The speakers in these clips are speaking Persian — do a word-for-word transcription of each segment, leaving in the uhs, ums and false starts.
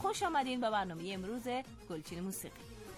خوش آمدین به برنامه امروز گلچین موسیقی.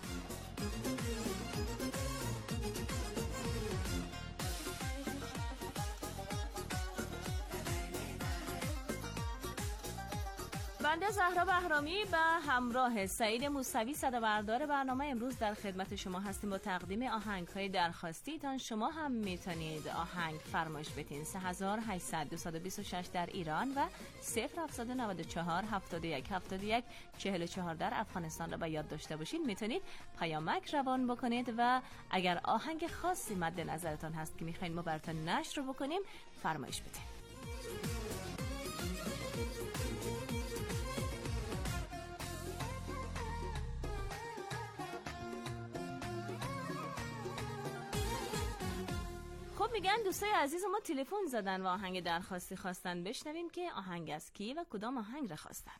بنده زهرا بهرامی به همراه سعید موسوی صدابردار برنامه امروز در خدمت شما هستیم با تقدیم آهنگ‌های درخواستیتان. شما هم میتونید آهنگ فرمایش بدین سه هزار و هشتصد دو دو شش در ایران و صفر هفتصد و نود و چهار هفتاد و یک هفتاد و یک چهل و چهار در افغانستان را به یاد داشته باشید. میتونید پیامک روان بکنید و اگر آهنگ خاصی مد نظرتان هست که میخواین ما براتون نشر رو بکنیم فرمایش بدین. خب میگن دوستای عزیز ما تلفن زدن و آهنگ درخواستی خواستن. بشنویم که آهنگ از کی و کدام آهنگ را خواستن.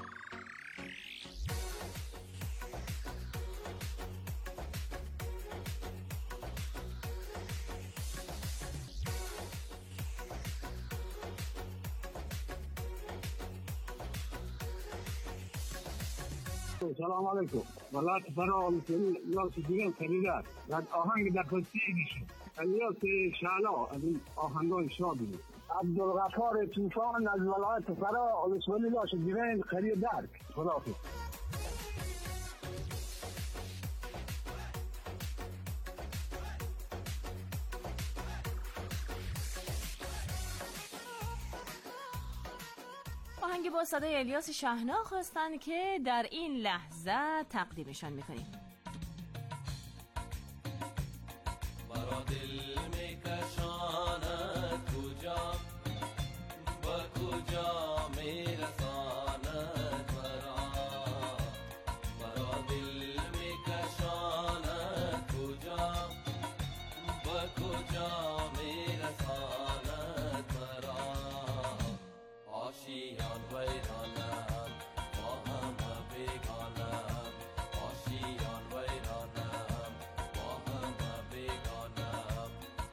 سلام علیکم. ولات فرام یاس دیگه خریدار بعد آهنگ درخواستی میشه الیاس شالا از آهنگای شادی عبدالغفار طوفان از ولایت فرا ولسوالی لاش دیگه خریدار. خداحافظ. آهنگ با صدای الیاس شهنا خواستن که در این لحظه تقدیمشان میکنیم. مرا دل میکشاند کجا با کجا میرساند مرا مرا دل میکشاند کجا با کجا میرساند مرا آشیان ویرانم با همه بیگانم آشیان ویرانم با همه بیگانم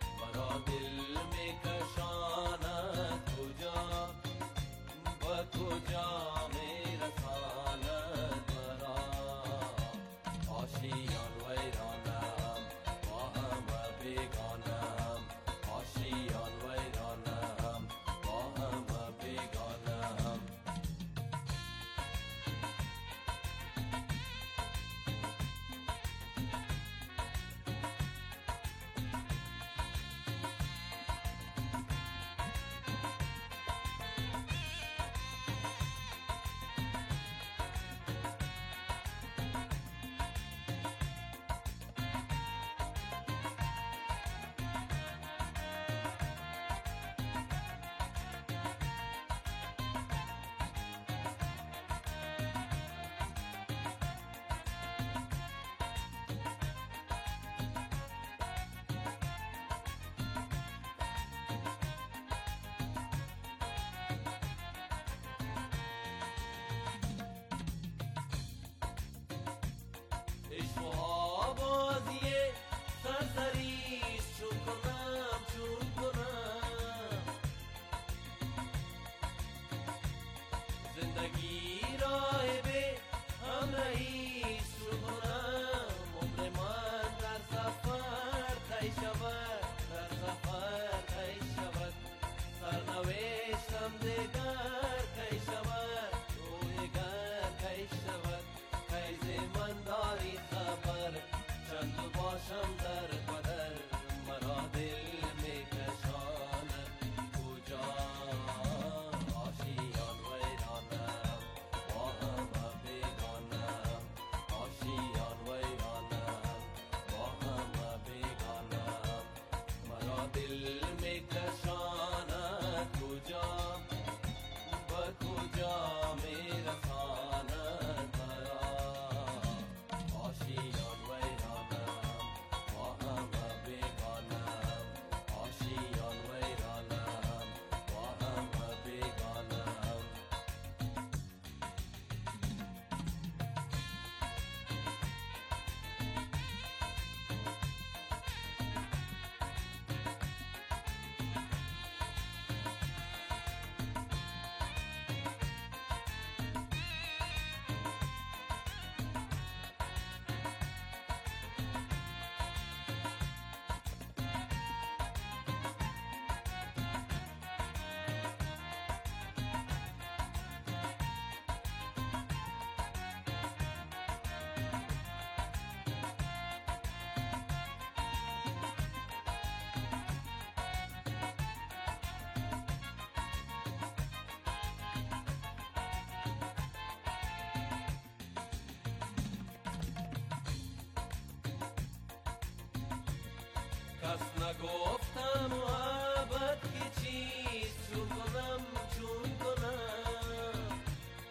کس نگفتم محبت که چیست، چون کنم چون کنم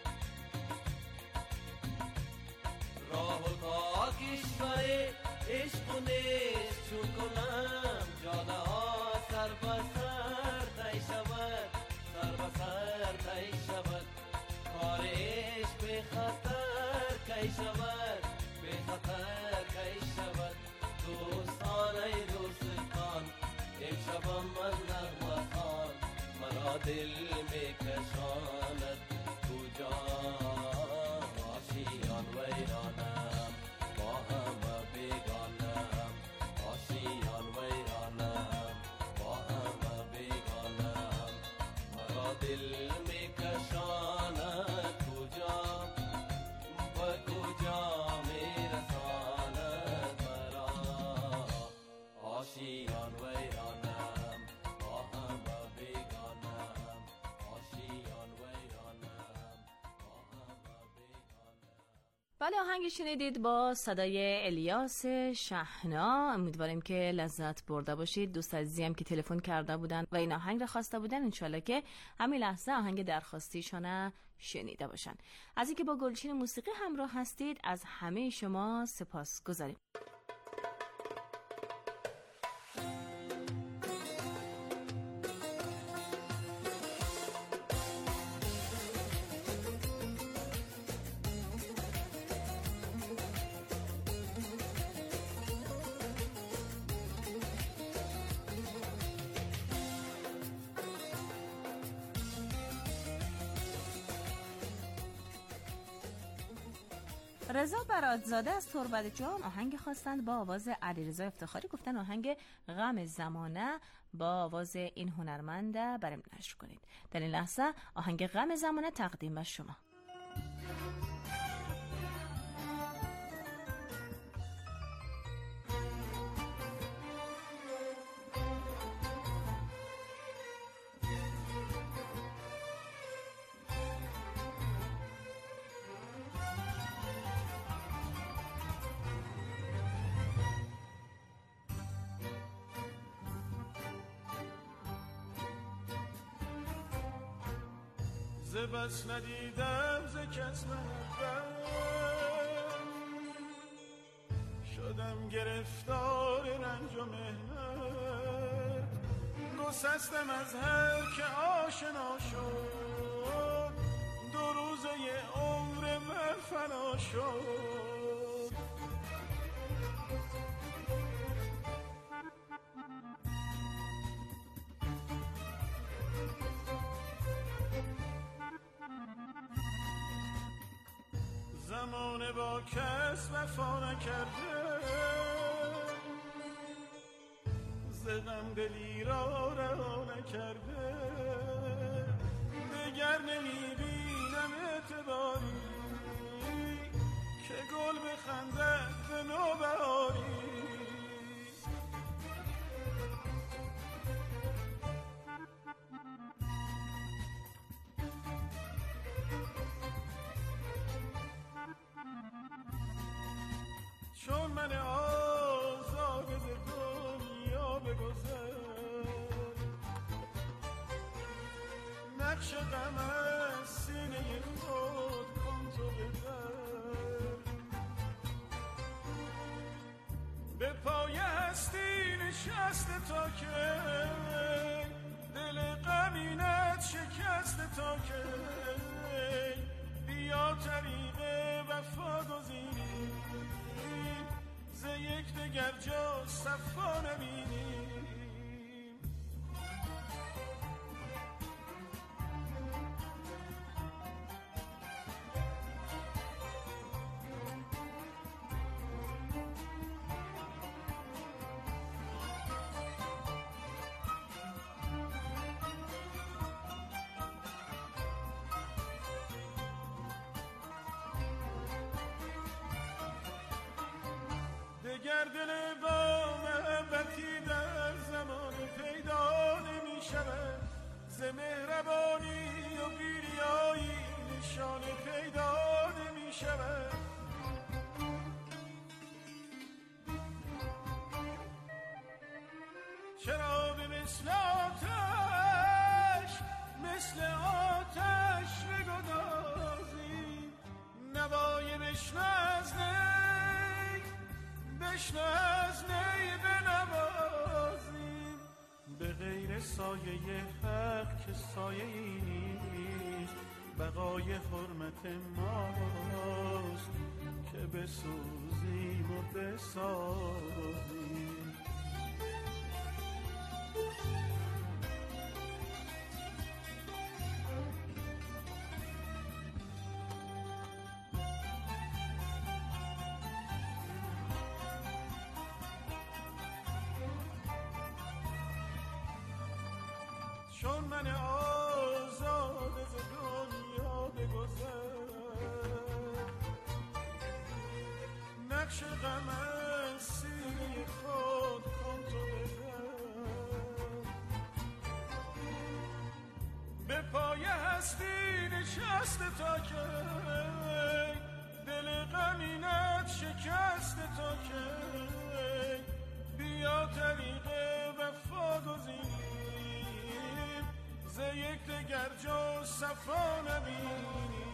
راه و تا کشور عشق و نیست، چون کنم جاده ها سر به سر طی شود، سر به سر طی شود، کار عشق به خطر کی شود، به خطر کی شود. دوستان ای دوستان امشبم از نغمه خوان، مرا دل میکشاند کجا آشیان ویرانم، با همه بیگانم آشیان ویرانم، با همه بیگانم، مرا دل میکشاند کجا و کجا میرساند مرا آشیان ویرانم، با همه بیگانم آشیان ویرانم، با همه بیگانم. بله، آهنگ شنیدید با صدای الیاس شحنا. امیدواریم که لذت برده باشید. دوست عزیزی هم که تلفن کرده بودن و این آهنگ را خواسته بودن، انشالله که همین لحظه آهنگ درخواستیشان شنیده باشن. از اینکه با گلچین موسیقی همراه هستید از همه شما سپاس گذاریم. رضا برادزاده از تربت جان آهنگ خواستند با آواز علیرضا افتخاری. گفتن آهنگ غم زمانه با آواز این هنرمند برام نشر کنید. در این لحظه آهنگ غم زمانه تقدیم به شما. ز بس ندیدم ز کس محبت، شدم گرفتار رنج و مهنت، گسستم از هر که آشنا شد، دو روزه عمر من فنا شد. زمانه با کس وفا نکرده، ز غم دلی را رها نکرده، دگر نمیبینم اعتباری که گل بخندد به نوبهاری. چون من آزاد ز دنیا بگذر، نقش غم از سینه خود کن تو ببر، به پای هستی نشسته تا که دل غمینت شکسته تا که بیا طریق وفا گزینی، ز یک دگر جا صفا نبینیم. دگر دل با محبتی در زمان پیدا نمی شود، ز مهربانی و بیریایی نشان پیدا نمی شود. چرا به مثل آتش مثل آتش بگدازیم نوای بشنو از نی بشنو از نی بنوازیم به غیر سایه حق که سایه ای نیست بقای حرمت ماست که بسوزیم و بسازیم چون من آزاد ز دنیا بگذر نقش غم از سینه خود کن تو ببر به پای هستی نشست تا که دل غمینت شکست تا که بیا طریق وفا گزینیم ز یک دگر جو صفا نبینیم.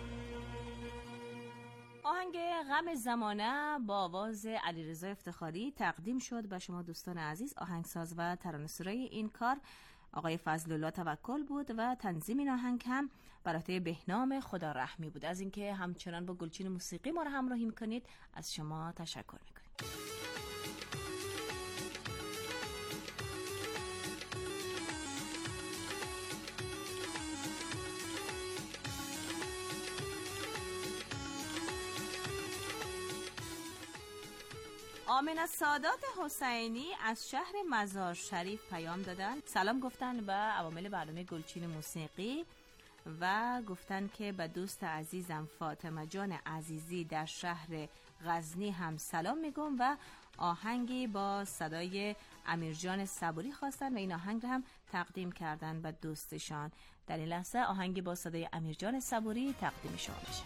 آهنگ غم زمانه با آواز علیرضا افتخاری تقدیم شد به شما دوستان عزیز. آهنگساز و ترانه‌سرای این کار آقای فضل‌الله توکل بود و تنظیم این آهنگ هم برای بهنام خدا رحمی بود. از اینکه همچنان با گلچین موسیقی ما را همراهی میکنید از شما تشکر میکنید. آمنه سادات حسینی از شهر مزار شریف پیام دادن. سلام گفتن به عوامل برنامه گلچین موسیقی و گفتن که به دوست عزیزم فاطمه جان عزیزی در شهر غزنی هم سلام میگم و آهنگی با صدای امیرجان صبوری خواستن و این آهنگ رو هم تقدیم کردن به دوستشان. در این لحظه آهنگی با صدای امیرجان صبوری تقدیم شما میشه.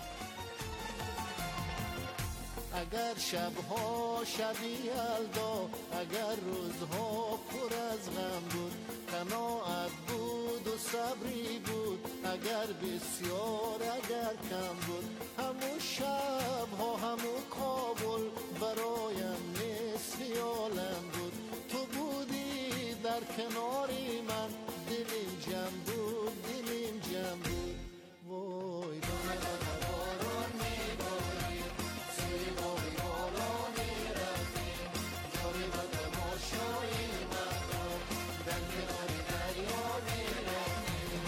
اگر شبها شبی یلدا اگر روزها پر از غم بود قناعت بود و صبری بود اگر بسیار اگر کم بود همون شبها همون کابل برایم مثل عالم بود تو بودی در کناری من دلیم جمع بود دلیم جمع بود وای باران میباری سوی باقی بالانی رفتیم جاری و تماشایی مردم در کناری دریا میرفتیم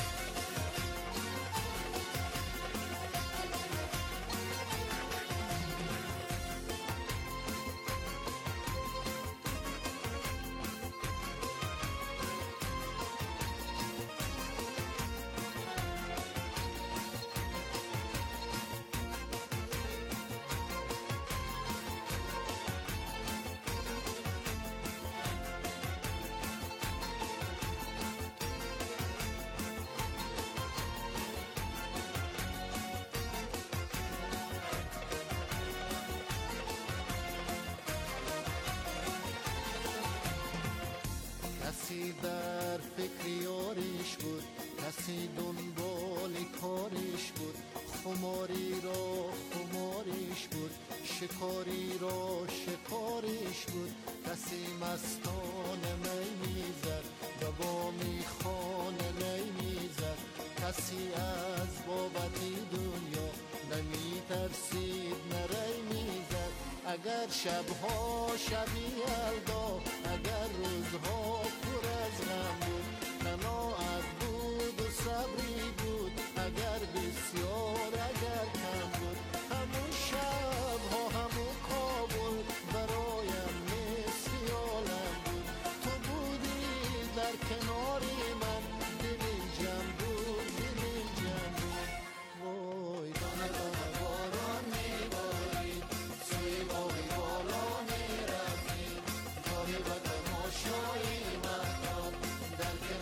کسی در فکر یاریش بود کسی دنبال کاریش بود خماری را خماریش بود شکاری را شکاریش بود کسی مستانه می میزد و با میخانه نی میزد کسی از بابتی دنیا نمی ترسید نری میزد اگر شبها شبی یلدا اگر روزها پر از غم بود قناعت بود و صبری بود اگر بسیار اگر کم بود همون شبها همون کابل برایم مثل عالم بود تو بودی در کناری من دلیم جمع بود دلیم جمع بود وای دانه دانه باران میبارید سوی باقی بالانی رفتیم جاری و تماشایی مردم در کناری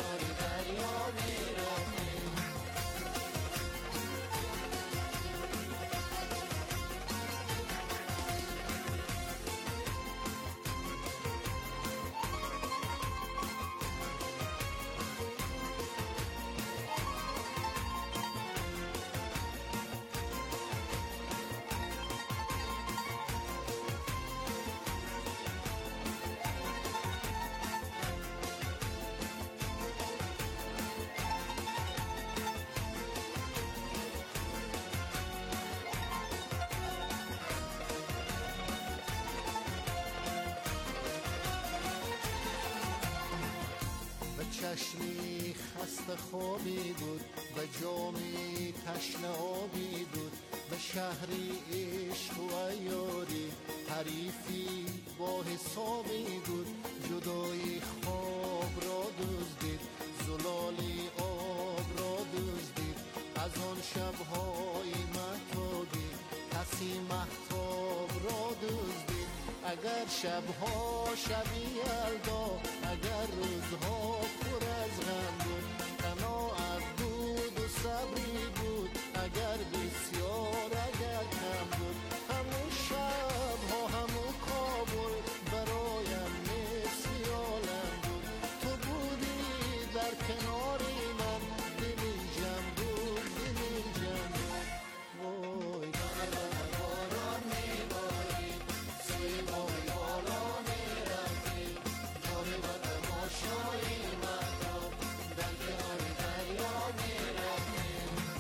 چشمی خسته خوابی بود، به جامی تشنه آبی بود، به شهری عشق و عیاری حریفی با حسابی بود. جدای خواب را دزدید، زلالی آب را دزدید، از آن شب‌های مهتابی کسی مهتاب را دزدید. اگر شب‌ها شبی یلدا، اگر روزها پر از غم بود، قناعت بود و صبری بود، اگر بسیار اگر کم بود. همون شب‌ها همون کابل برایم مثل عالم بود. تو بودی در کناری من، دلی جم بود دلی جم بود. وای باران میباری، سوی بای بالا میرفتی، جان و تماشای مهتاب در کنار دریا میرفتی.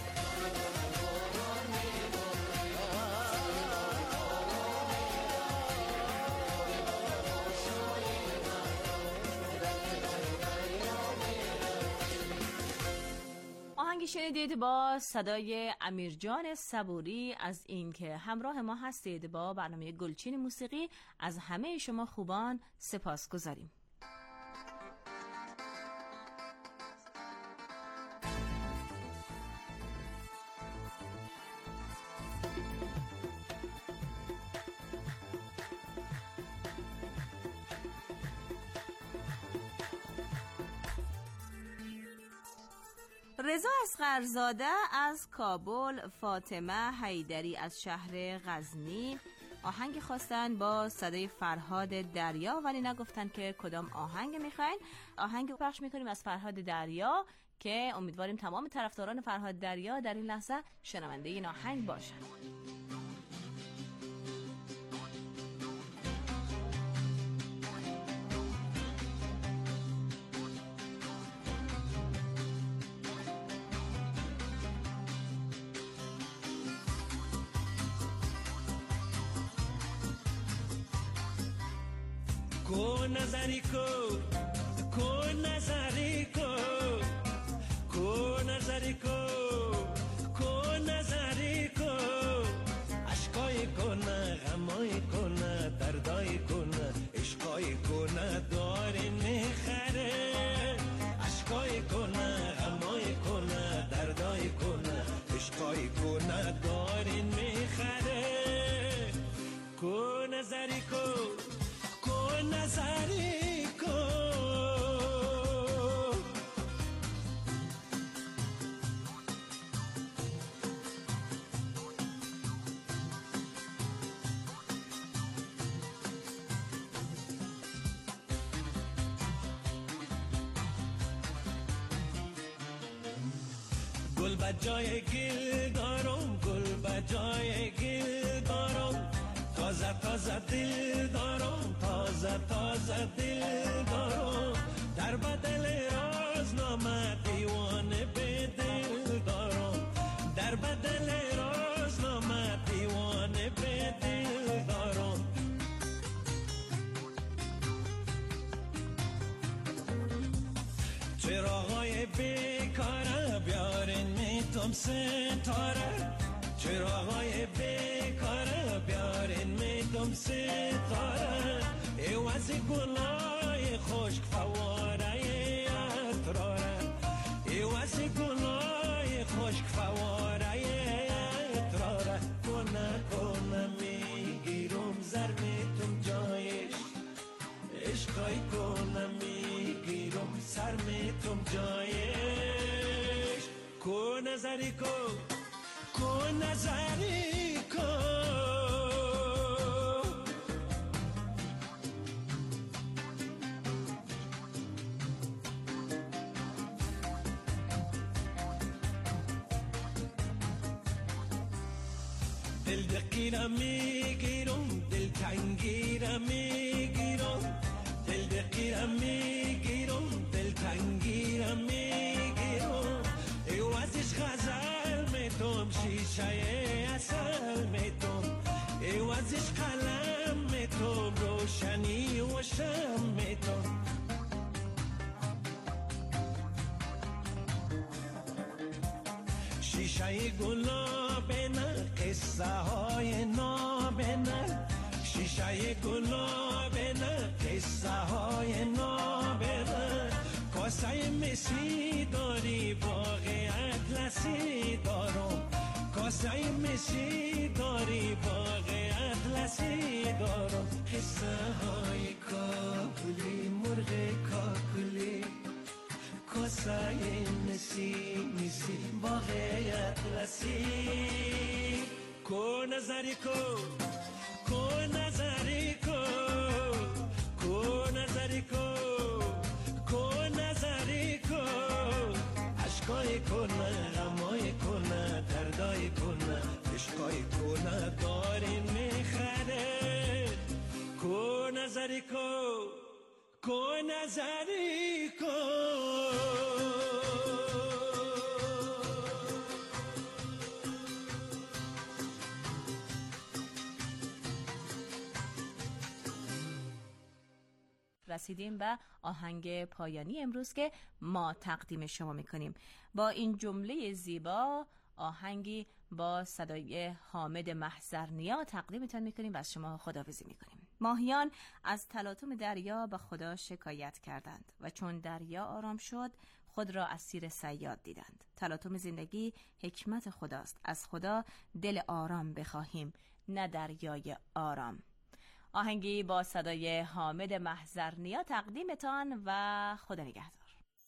باران میباری، سوی بای بالا میرفتی، جان و تماشای مهتاب در کنار دریا میرفتی. آهنگی شنیدید با صدای امیرجان صبوری از اینکه همراه ما هستید با برنامه گلچین موسیقی. از همه شما خوبان سپاسگزاریم. رضا اصغرزاده از کابل، فاطمه حیدری از شهر غزنی آهنگ خواستن با صدای فرهاد دریا، ولی نگفتن که کدام آهنگ میخواین. آهنگ رو پخش میکنیم از فرهاد دریا که امیدواریم تمام طرفداران فرهاد دریا در این لحظه شنونده این آهنگ باشن. کو نظری کو کو نظری کو کو نظری کو کو نظری کو اشکای کنه غمای کنه دردای کنه عشقای کنه داره میخره اشکای کنه غمای کنه دردای کنه عشقای کنه داره میخره کو نظری کو نظری کو گل بجای گل دارم گل بجای گل دارم تازه تازه دل دارم تازه تازه دل دارم در بدل رازنامه دیوانه به دل دارم در بدل رازنامه دیوانه به دل دارم چراغای بیکاره بیارین میتم ستاره چراغای بیکاره بیارین میتم ستاره ایوازی گلای خشک فواره اتراره ایوازی گلای خشک فواره اتراره کنه کنه میگیرم زر میتم جایش عشقای کنه میگیرم سر میتم جایش کو نظری کو کو نظری کو دل دقیرم میگیرم دل تنگیرم میگیرم دل دقیرم میگیرم دل تنگیرم میگیرم ایوازش غزل میتم شیشه اصل میتم ایوازش قلم میتم روشنی و شم میتم قصه های نابنه شیشه گلابنه قصه های نابنه کاسه مسی داری باغ اطلسی دارم کاسه مسی داری باغ اطلسی دارم قصه های کاکلی مرغ کاکلی کاسه مسی مسی باغ اطلسی کو نظری کو کو نظری کو کو نظری کو کو نظری کو عشقای کنه غمای کنه دردای کنه عشقای کنه داری میخره کو نظری کو کو نظری کو رسیدیم به آهنگ پایانی امروز که ما تقدیم شما میکنیم. با این جمله زیبا آهنگی با صدای حامد محضرنیا تقدیمتان میکنیم و از شما خداحافظی میکنیم. ماهیان از تلاطم دریا به خدا شکایت کردند و چون دریا آرام شد خود را اسیر صیاد دیدند. تلاطم زندگی حکمت خداست. از خدا دل آرام بخواهیم نه دریای آرام. آهنگی با صدای حامد محضرنیا تقدیمتان و خدا نگهدار.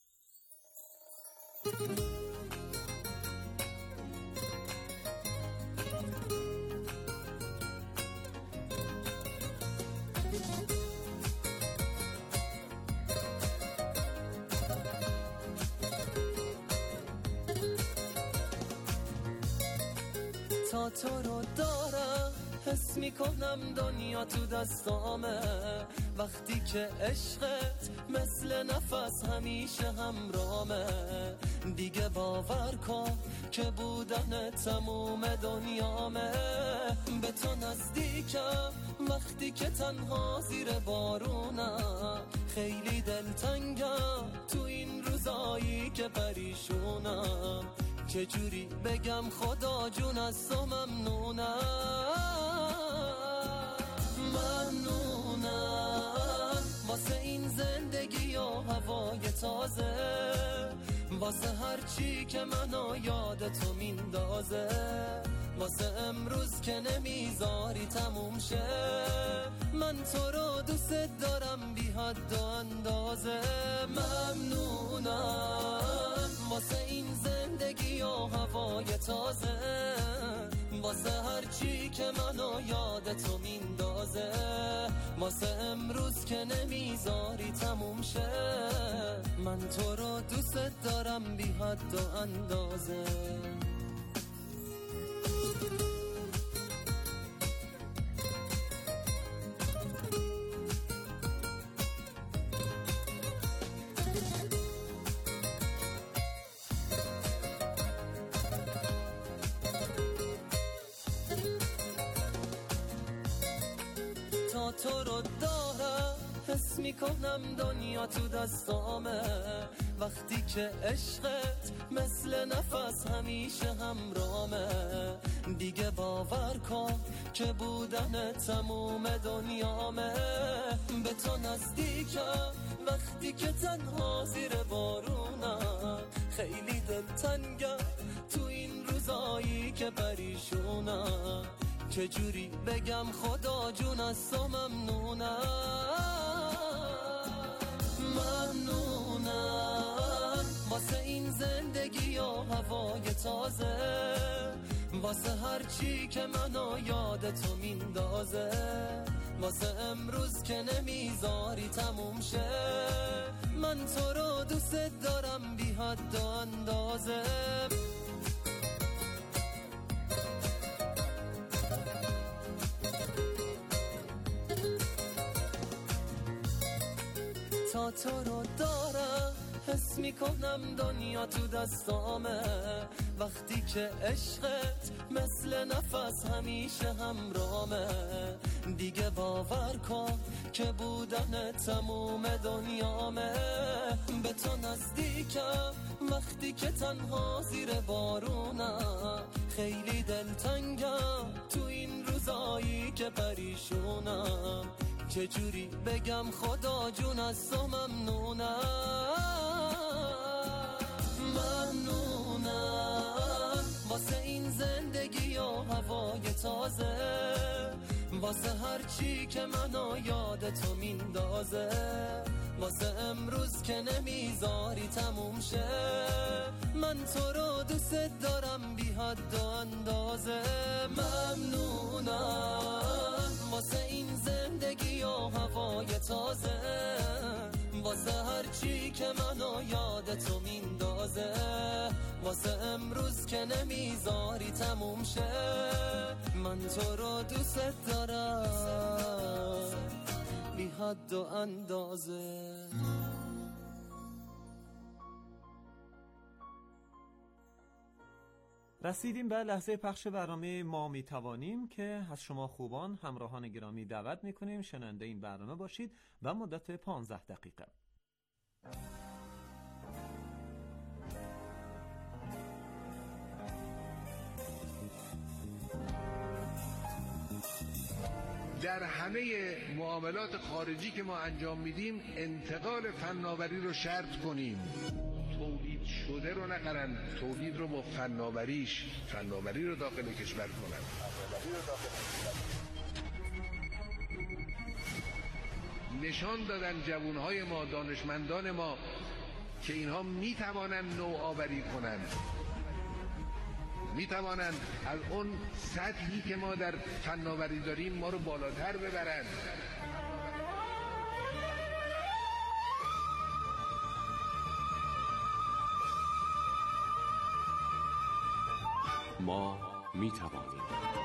تا تو رو دارم حس میکنم دنیا تو دستامه وقتی که عشقت مثل نفس همیشه همرامه دیگه باور کن که بودن تموم دنیامه به تو نزدیکم وقتی که تنها زیر بارونم خیلی دلتنگم تو این روزایی که پریشونم چجوری بگم خدا جون از تو ممنونم ممنونم واسه این زندگی و هوای تازه واسه هر چی که منو یاد تو میندازه واسه امروز که نمیذاری تموم شه من تو رو دوست دارم بی حد و اندازه ممنونم واسه این زندگی و هوای تازه واسه هر چی که منو یاد تو میندازه واسه امروز که نمیذاری تموم شه من تو رو دوست دارم بی حد و اندازه تو رو دارم حس میکنم دنیا تو دستامه وقتی که عشقت مثل نفس همیشه همرامه دیگه باور کن که بودن تموم دنیامه به تو نزدیکم وقتی که تنها زیر بارونم خیلی دلتنگم تو این روزایی که پریشونم چجوری بگم خدا جون از تو ممنونم ممنونم واسه این زندگی و هوای تازه واسه هر چی که منو یاد تو میندازه واسه امروز که نمیذاری تموم شه من تو رو دوست دارم بی حد و اندازه تا تو رو دارم حس میکنم دنیا تو دستامه وقتی که عشقت مثل نفس همیشه همرامه. دیگه باور کن که بودن تموم دنیامه. به تو نزدیکم وقتی که تنها زیر بارونم. خیلی دلتنگم تو این روزایی که پریشونم. چجوری بگم خدا جون از تو ممنونم. ممنونم واسه این زندگی و هوای تازه. واسه هر چی که منو یاد تو میندازه. واسه امروز که نمیذاری تموم شه. من تو رو دوست دارم بی حد و اندازه. ممنونم واسه این زندگی و هوای تازه. واسه هر چی که منو یاد تو میندازه. واسه امروز که نمیذاری تموم شه. من تو رو دوست دارم بی حد و اندازه. رسیدیم به لحظه پخش برنامه ما میتوانیم که از شما خوبان همراهان گرامی دعوت میکنیم شنونده این برنامه باشید و مدت پانزده دقیقه. در همه معاملات خارجی که ما انجام میدیم انتقال فناوری رو شرط کنیم. تولید شده رو نخرن، تولید رو با فناوریش فناوری رو داخل کشور کنن. نشان دادن جوانهای ما، دانشمندان ما که اینها میتوانن نوآوری کنن، میتوانن از اون سطحی که ما در فناوری داریم ما رو بالاتر ببرن. ما میتوانیم.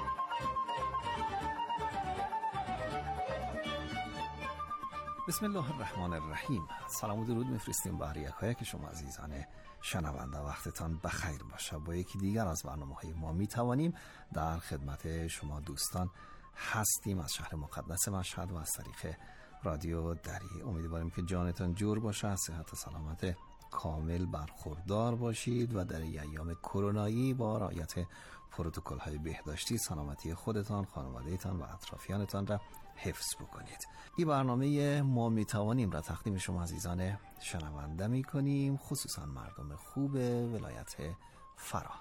بسم الله الرحمن الرحیم. سلام و درود میفرستیم بر یکایک که شما عزیزان شنونده. وقتتان بخیر باشه. با یکی دیگر از برنامه‌های ما میتوانیم در خدمت شما دوستان هستیم از شهر مقدس مشهد و از طریق رادیو دری. امیدواریم که جانتان جور باشه، از صحت و سلامت کامل برخوردار باشید و در ایام کرونایی با رعایت پروتکل‌های بهداشتی سلامتی خودتان، خانواده‌تان و اطرافیانتان را حفظ بکنید. این برنامه ما میتوانیم را تقدیم شما عزیزان شنونده میکنیم، خصوصا مردم خوب ولایت فرا.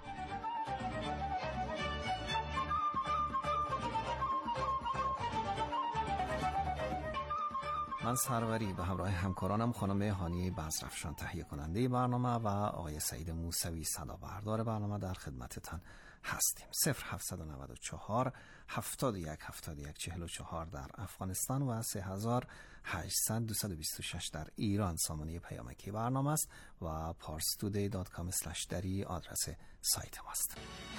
من سروری به همراه همکارانم خانم هانی بزرفشان تهیه کننده برنامه و آقای سعید موسوی صدا بردار برنامه در خدمتتان هستیم. صفر هفتصد و نود و چهار هفتاد و یک هفتاد و یک چهل و چهار در افغانستان و سه هزار و هشتصد دویست و بیست و شش در ایران سامانه پیامکی برنامه است و پارس تودی دات کام اسلش دری آدرس سایت ماست.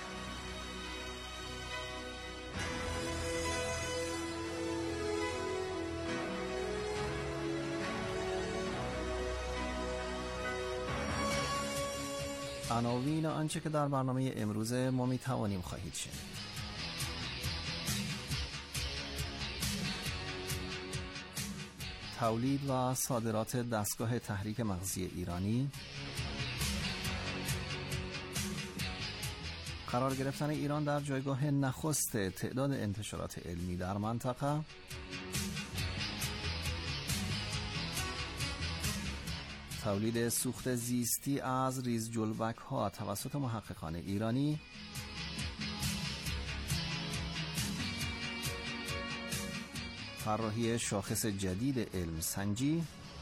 عناوین آنچه که در برنامه امروز ما می توانیم خواهید شنید. تولید و صادرات دستگاه تحریک مغزی ایرانی، قرار گرفتن ایران در جایگاه نخست تعداد انتشارات علمی در منطقه، تولید سوخت زیستی از ریز جلبک ها توسط محققان ایرانی، طراحی شاخص جدید علم سنجی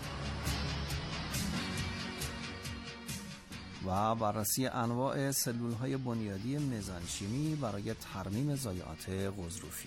و بررسی انواع سلول های بنیادی مزانشیمی برای ترمیم ضایعات غضروفی.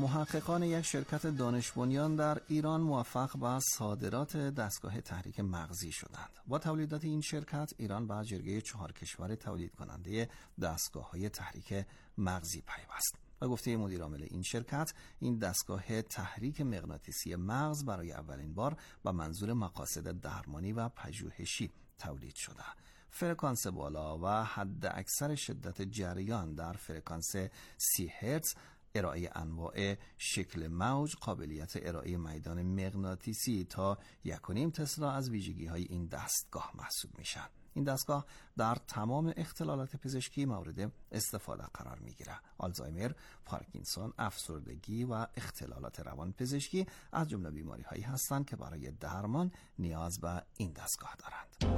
محققان یک شرکت دانش بنیان در ایران موفق به صادرات دستگاه تحریک مغزی شدند. با تولیدات این شرکت، ایران به جرگه چهار کشور تولید کننده دستگاه‌های تحریک مغزی پیوست. و گفته مدیر عامل این شرکت، این دستگاه تحریک مغناطیسی مغز برای اولین بار به منظور مقاصد درمانی و پژوهشی تولید شده. فرکانس بالا و حد اکثر شدت جریان در فرکانس سی هرتز، ارائه انواع شکل موج، قابلیت ارائه میدان مغناطیسی تا یک و نیم تسلا از ویژگی‌های این دستگاه محسوب میشن. این دستگاه در تمام اختلالات پزشکی مورد استفاده قرار میگیره. آلزایمر، پارکینسون، افسردگی و اختلالات روان پزشکی از جمله بیماری هایی هستند که برای درمان نیاز به این دستگاه دارند.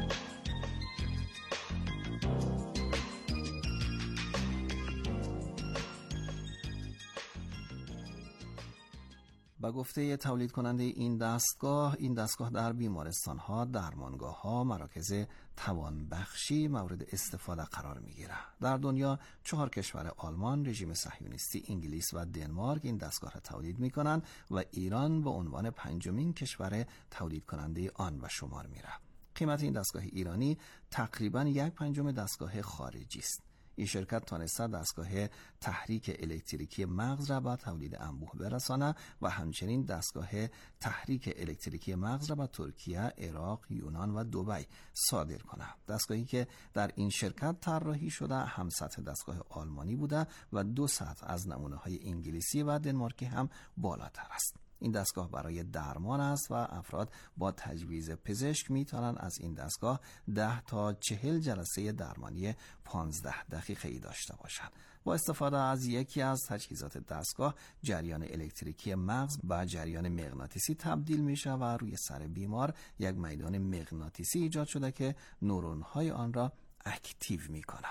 با گفته تولید کننده این دستگاه، این دستگاه در بیمارستان ها، درمانگاه ها، مراکز توانبخشی مورد استفاده قرار می گیره. در دنیا چهار کشور آلمان، رژیم صهیونیستی انگلیس و دنمارک این دستگاه را تولید می کنند و ایران به عنوان پنجمین کشور تولید کننده آن به شمار می ره. قیمت این دستگاه ایرانی تقریبا یک پنجم دستگاه خارجی است. این شرکت تانسته دستگاه تحریک الکتریکی مغز را به تولید انبوه برسانه و همچنین دستگاه تحریک الکتریکی مغز را به ترکیه، عراق، یونان و دبی صادر کنه. دستگاهی که در این شرکت طراحی شده هم سطح دستگاه آلمانی بوده و دو سطح از نمونه‌های انگلیسی و دنمارکی هم بالاتر است. این دستگاه برای درمان است و افراد با تجویز پزشک میتونن از این دستگاه ده تا چهل جلسه درمانی پانزده دقیقه‌ای داشته باشند. با استفاده از یکی از تجهیزات دستگاه، جریان الکتریکی مغز به جریان مغناطیسی تبدیل میشه و روی سر بیمار یک میدان مغناطیسی ایجاد شده که نورون‌های آن را اکتیو میکنه.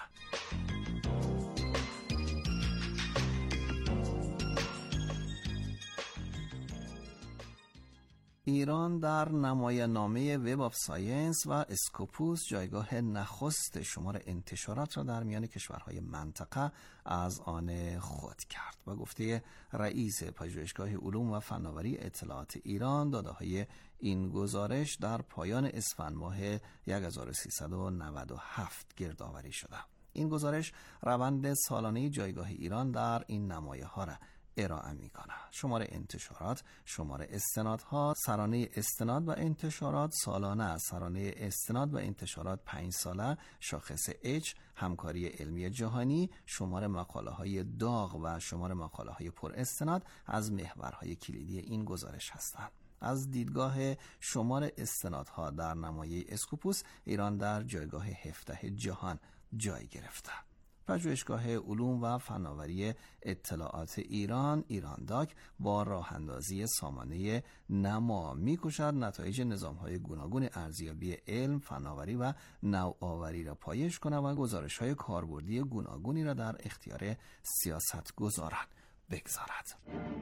ایران در نمایاننامه وب آف ساینس و اسکوپوس جایگاه نخست شمار انتشارات را در میان کشورهای منطقه از آن خود کرد. و گفته رئیس پژوهشگاه علوم و فناوری اطلاعات ایران، داده‌های این گزارش در پایان اسفند ماه هزار و سیصد و نود و هفت گردآوری شده. این گزارش روند سالانه جایگاه ایران در این نمایه‌ها را ارائه میکنه. شمار انتشارات، شمار استنادها، سرانه استناد و انتشارات سالانه، سرانه استناد و انتشارات پنج ساله، شاخص H، همکاری علمی جهانی، شمار مقاله های داغ و شمار مقاله های پر استناد از محورهای کلیدی این گزارش هستند. از دیدگاه شمار استنادها در نمایه اسکوپوس، ایران در جایگاه هفدهم جهان جای گرفته. پژوهشگاه علوم و فناوری اطلاعات ایران، ایرانداک، با راه اندازی سامانه نما می‌کوشد نتایج نظام‌های گوناگون ارزیابی علم، فناوری و نوآوری را پایش کند و گزارش‌های کاربردی گوناگونی را در اختیار سیاستگزاران بگذارد.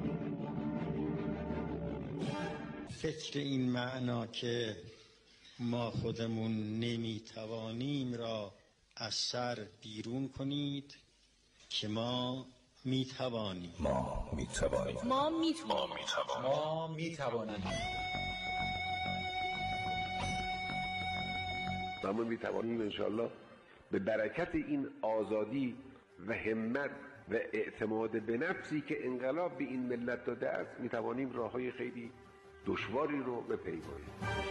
فکر این معنا که ما خودمون نمی‌توانیم را از سر بیرون کنید که ما میتوانیم. ما میتوانیم. ما میتوانیم. ما میتوانیم. و ما میتوانیم انشاءالله به برکت این آزادی و همت و اعتماد به نفسی که انقلاب به این ملت داده است، میتوانیم راههای خیلی دشواری رو بپیماییم.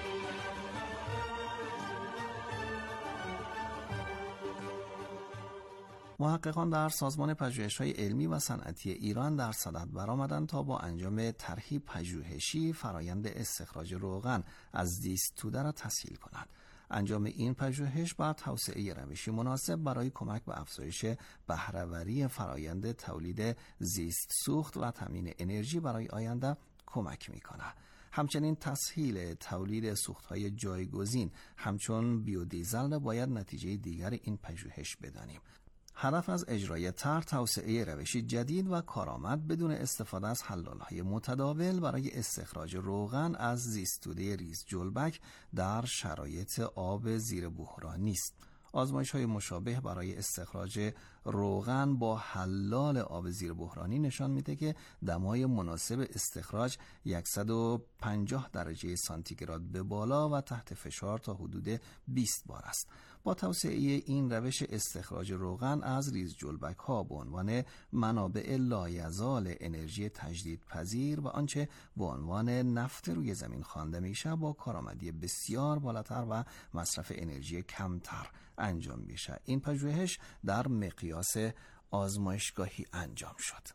محققان در سازمان پژوهش‌های علمی و صنعتی ایران در صدد برآمدند تا با انجام طرحی پژوهشی فرایند استخراج روغن از زیست توده را تسهیل کنند. انجام این پژوهش با توسعه روشی مناسب برای کمک به افزایش بهره‌وری فرایند تولید زیست سوخت و تامین انرژی برای آینده کمک می‌کند. همچنین تسهیل تولید سوخت‌های جایگزین همچون بیودیزل را باید نتیجه دیگر این پژوهش بدانیم. هدف از اجرای طرح توسعه روشی جدید و کارآمد بدون استفاده از حلال‌های متداول برای استخراج روغن از زیستوده ریز جلبک در شرایط آب زیر بحرانی است. آزمایش‌های مشابه برای استخراج روغن با حلال آب زیر بحرانی نشان میده که دمای مناسب استخراج صد و پنجاه درجه سانتیگراد به بالا و تحت فشار تا حدود بیست بار است. با توسعه این روش استخراج روغن از ریزجلبک ها به عنوان منابع لایزال انرژی تجدیدپذیر و آنچه به عنوان نفت روی زمین خوانده میشه با کارآمدی بسیار بالاتر و مصرف انرژی کمتر انجام میشه. این پژوهش در مقیاس آزمایشگاهی انجام شد.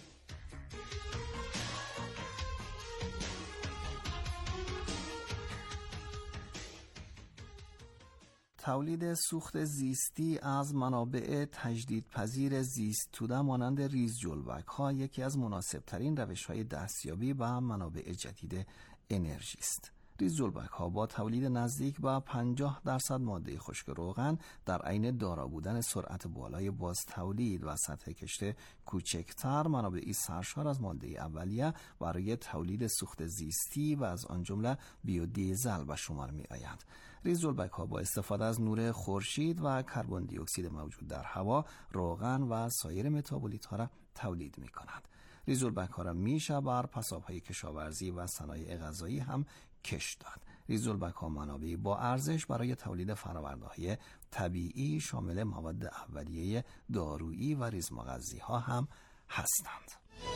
تولید سوخت زیستی از منابع تجدیدپذیر زیست توده مانند ریزجلبک ها یکی از مناسب ترین روش های دستیابی به منابع جدید انرژی است. ریزجلبک ها با تولید نزدیک به پنجاه درصد ماده خشک روغن در عین دارا بودن سرعت بالای باز تولید و سطح کشت کوچکتر منابعی سرشار از ماده اولیه برای تولید سوخت زیستی و از آن جمله بیودیزل به شمار می آیند. ریزجلبک ها با استفاده از نور خورشید و کربن دی اکسید موجود در هوا روغن و سایر متابولیت ها را تولید می کنند. ریزجلبک ها را میشه بر پساب های کشاورزی و صنایع غذایی هم کش داد. ریزجلبک ها منابعی با ارزش برای تولید فرآورده‌های طبیعی شامل مواد اولیه دارویی و ریزمغذی ها هم هستند.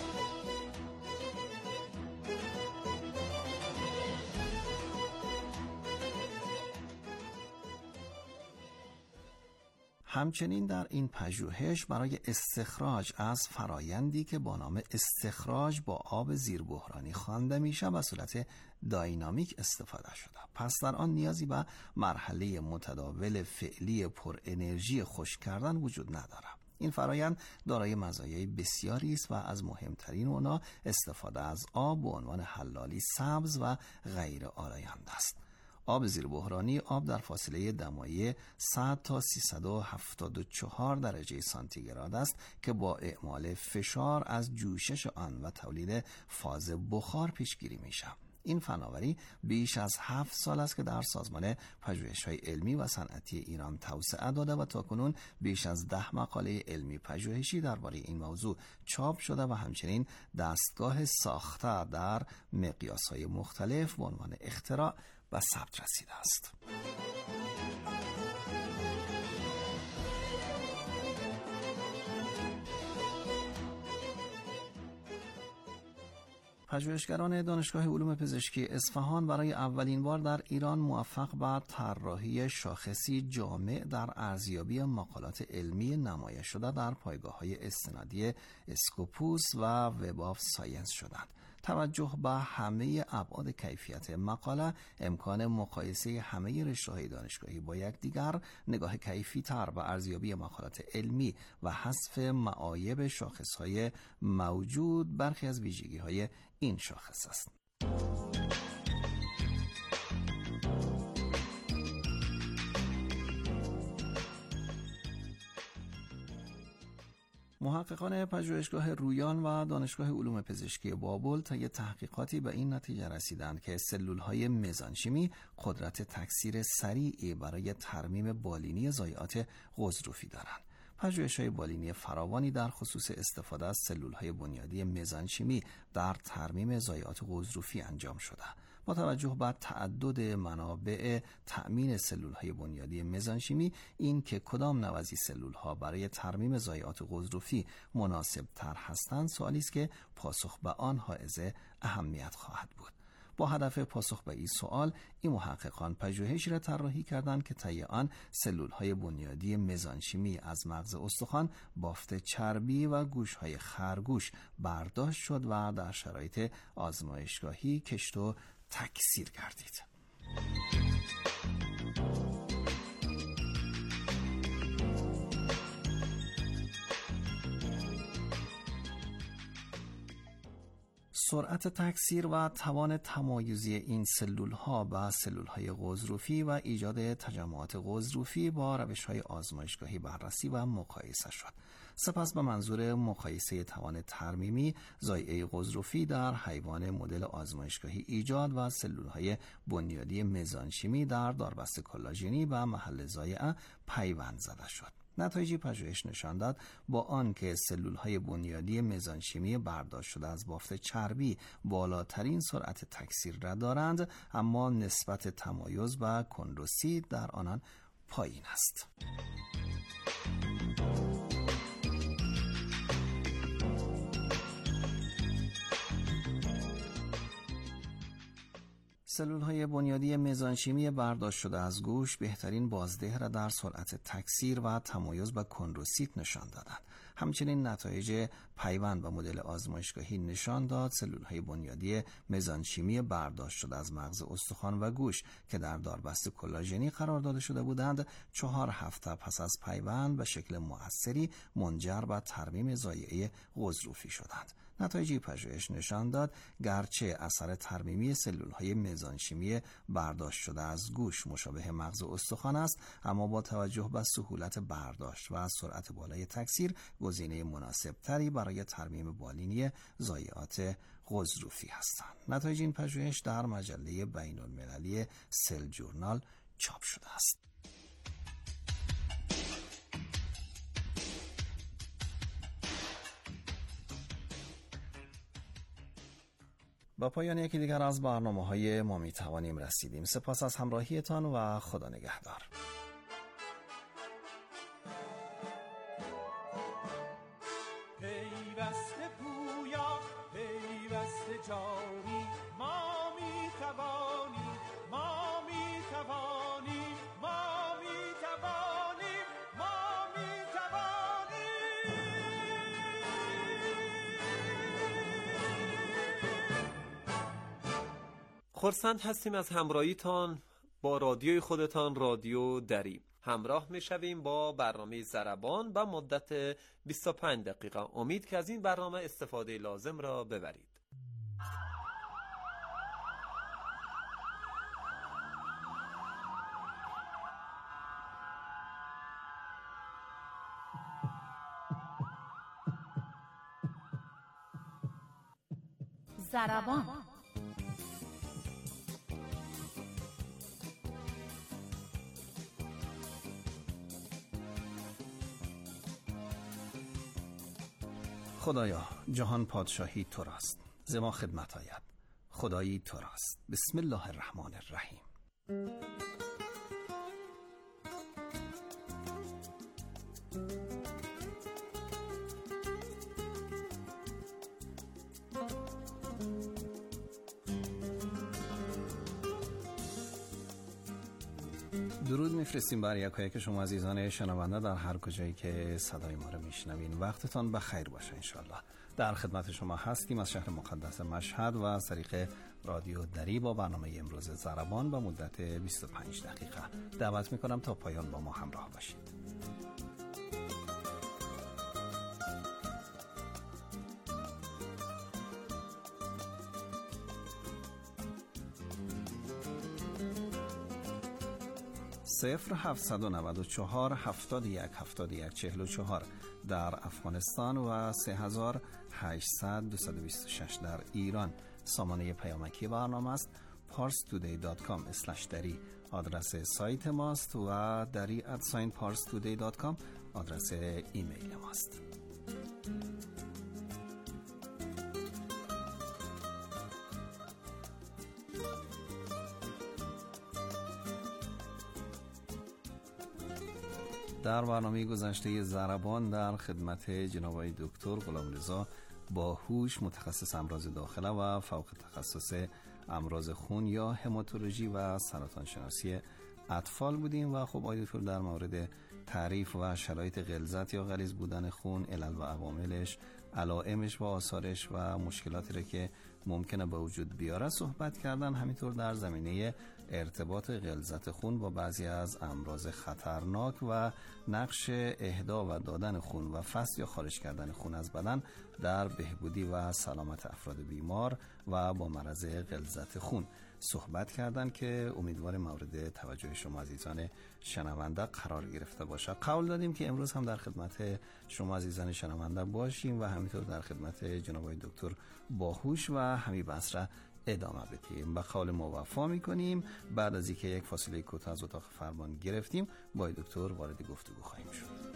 همچنین در این پژوهش برای استخراج از فرایندی که با نام استخراج با آب زیر بحرانی خوانده میشه به صورت داینامیک استفاده شده. پس در آن نیازی به مرحله متداول فعلی پر انرژی خشک کردن وجود نداره. این فرایند دارای مزایای بسیاری است و از مهمترین آنها استفاده از آب به عنوان حلالی سبز و غیر آلاینده است. آب زیر بحرانی آب در فاصله دمایی صد تا سیصد و هفتاد و چهار درجه سانتیگراد است که با اعمال فشار از جوشش آن و تولید فاز بخار پیشگیری میشه. این فناوری بیش از هفت سال است که در سازمان پژوهش‌های علمی و صنعتی ایران توسعه داده و تاکنون بیش از ده مقاله علمی پژوهشی درباره این موضوع چاپ شده و همچنین دستگاه ساخته در مقیاس‌های مختلف به عنوان اختراع و ثبت رسیده است. پژوهشگران دانشگاه علوم پزشکی اصفهان برای اولین بار در ایران موفق به طراحی شاخصی جامع در ارزیابی مقالات علمی نمایش شده در پایگاه‌های استنادی اسکوپوس و وب آف ساینس شدند. توجه به همه ابعاد کیفیت مقاله، امکان مقایسه همه رشته‌های دانشگاهی با یکدیگر، نگاه کیفی تر به ارزیابی مقالات علمی و حذف معایب شاخص‌های موجود برخی از ویژگی‌های این شاخص است. محققان پژوهشگاه رویان و دانشگاه علوم پزشکی بابل طی تحقیقاتی به این نتیجه رسیدند که سلول‌های مزانشیمی قدرت تکثیر سریعی برای ترمیم بالینی ضایعات غضروفی دارند. پژوهش‌های بالینی فراوانی در خصوص استفاده از سلول‌های بنیادی مزانشیمی در ترمیم ضایعات غضروفی انجام شده. با توجه به تعدد منابع تأمین سلول‌های بنیادی مزانشیمی، این که کدام نوع از این سلول‌ها برای ترمیم ضایعات غضروفی مناسب تر هستند سوالی است که پاسخ به آن حائز اهمیت خواهد بود. با هدف پاسخ به این سوال، این محققان پژوهشی را طراحی کردند که طی آن سلول‌های بنیادی مزانشیمی از مغز استخوان، بافت چربی و گوش‌های خرگوش برداشت شد و در شرایط آزمایشگاهی کشت و تکثیر کردید. سرعت تکثیر و توان تمایزی این سلول‌ها با سلول‌های غضروفی و ایجاد تجمعات غضروفی با روش‌های آزمایشگاهی بررسی و مقایسه شد. سپس به منظور مقایسه توان ترمیمی ضایعه غضروفی در حیوان مدل آزمایشگاهی ایجاد و سلولهای بنیادی مزانشیمی در داربست کلاژنی و محل ضایعه پیوند زده شد. نتایج پژوهش نشان داد با آنکه سلولهای بنیادی مزانشیمی برداشت شده از بافت چربی بالاترین سرعت تکثیر را دارند، اما نسبت تمایز و کندروسیت در آنان پایین است. سلول‌های بنیادی مزانشیمی برداشت شده از گوشت بهترین بازده را در سرعت تکثیر و تمایز با کندروسیت نشان دادند. همچنین نتایج پیوند و مدل آزمایشگاهی نشان داد سلول‌های بنیادی مزانشیمی برداشت شده از مغز استخوان و گوش که در داربست کلاژنی قرار داده شده بودند، چهار هفته پس از پیوند به شکل مؤثری منجر به ترمیم ضایعه غضروفی شدند. نتایج پژوهش نشان داد گرچه اثر ترمیمی سلول‌های مزانشیمی برداشت شده از گوش مشابه مغز استخوان است، اما با توجه به سهولت برداشت و سرعت بالای تکثیر گزینه مناسب تری برای ترمیم بالینی ضایعات غضروفی هستند. نتایج این پژوهش در مجله بین‌المللی سل جورنال چاپ شده است. با پایان یکی دیگر از برنامه‌های ما می‌توانیم رسیدیم. سپاس از همراهیتان و خدا نگهدار. پیوسته پویا پیوسته جانی ما می‌توانیم ما می‌توانیم ما می‌توانیم ما می‌توانیم. خرسند هستیم از همراهیتان با رادیوی خودتان، رادیو دری. همراه میشویم با برنامه ضربان با مدت بیست و پنج دقیقه. امید که از این برنامه استفاده لازم را ببرید. ضربان. خدایا جهان پادشاهی تو راست، ز ما خدمت آید خدایی تو راست. بسم الله الرحمن الرحیم. درود میفرستیم بر یکایی که شما عزیزان شنونده در هر کجایی که صدای ما رو میشنوین. وقتتان بخیر باشه انشالله. در خدمت شما هستیم از شهر مقدس مشهد و از طریق رادیو دری با برنامه امروز ضربان با مدت بیست و پنج دقیقه. دعوت میکنم تا پایان با ما همراه باشید. صفر هفتصد و نود و چهار هفتاد و یک هفتاد و یک چهل و چهار در افغانستان و سه هزار هشتصد دویست و بیست و شش در ایران. سامانه پیامکی برنامه است پارس تودی دات کام اسلش دری آدرس سایت ماست و دری ادساین پارس تودی دات کام آدرس ایمیل ماست. در برنامه گذشته ضربان در خدمت جناب آقای دکتر غلامرضا باهوش متخصص امراض داخله و فوق تخصص امراض خون یا هماتولوژی و سرطان شناسی اطفال بودیم و خب آقای دکتر در مورد تعریف و شرایط غلظت یا غلیظ بودن خون، علل و عواملش، علائمش و آثارش و مشکلاتی را که ممکنه به وجود بیاره صحبت کردن. همینطور در زمینه ارتباط غلظت خون با بعضی از امراض خطرناک و نقش اهدا و دادن خون و فصل یا خارج کردن خون از بدن در بهبودی و سلامت افراد بیمار و با مرض غلظت خون. صحبت کردن که امیدوار مورد توجه شما عزیزان شنونده قرار گرفته باشه. قول دادیم که امروز هم در خدمت شما عزیزان شنونده باشیم و همینطور در خدمت جناب دکتر باهوش و همین بحث را ادامه بدیم. به قول ما وفا میکنیم. بعد از اینکه یک فاصله کوتاه از اتاق فرمان گرفتیم با دکتر وارد گفتگو خواهیم شد.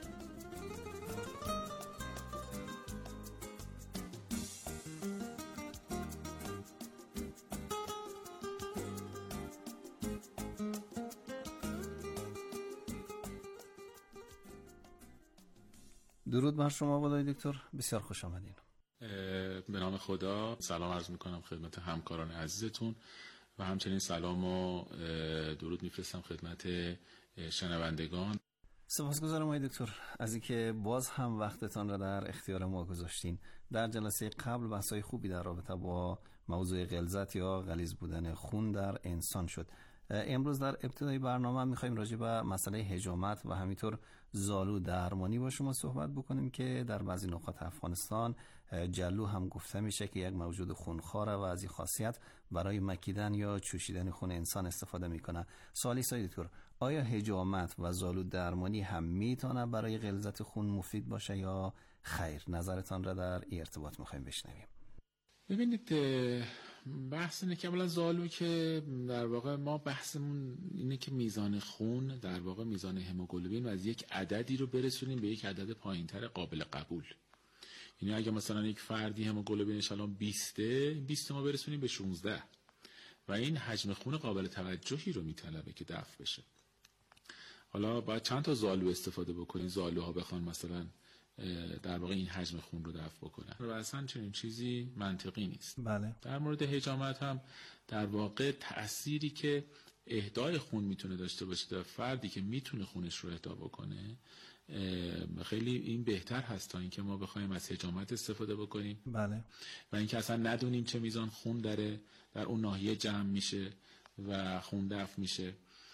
درود بر شما والای دکتر، بسیار خوش آمدین. به نام خدا سلام عرض میکنم خدمت همکاران عزیزتون و همچنین سلام و درود میفرستم خدمت شنوندگان. سپاسگزارم آقای دکتر از اینکه باز هم وقتتان را در اختیار ما گذاشتین. در جلسه قبل بحث‌های خوبی در رابطه با موضوع غلظت یا غلیظ بودن خون در انسان شد. امروز در ابتدای برنامه میخوایم راجع به مسئله حجامت و همینطور زالو درمانی با شما صحبت بکنیم که در بعضی نقاط افغانستان جلو هم گفته میشه که یک موجود خونخواره و از این خاصیت برای مکیدن یا چوشیدن خون انسان استفاده میکنه. سوالی سای دکتر، آیا حجامت و زالو درمانی هم میتونه برای غلظت خون مفید باشه یا خیر؟ نظرتان را در این ارتباط میخوایم بشنویم. ببینید بحث اینه که اولا زالو که در واقع ما بحثمون اینه که میزان خون در واقع میزان هموگلوبین و از یک عددی رو برسونیم به یک عدد پایینتر قابل قبول. یعنی اگه مثلا یک فردی هموگلوبینش الان بیست بیست ما برسونیم به شانزده و این حجم خون قابل توجهی رو میطلبه که دفع بشه. حالا باید چند تا زالو استفاده بکنیم زالوها بخوان مثلا در واقع این حجم خون رو دفع بکنن و اصلا چنین چیزی منطقی نیست. بله. در مورد حجامت هم در واقع تأثیری که اهدای خون میتونه داشته باشه در فردی که میتونه خونش رو اهدا بکنه خیلی این بهتر هست تا اینکه ما بخوایم از حجامت استفاده بکنیم. بله. و اینکه اصلا ندونیم چه میزان خون داره در اون ناحیه جمع میشه و خون دفع میشه.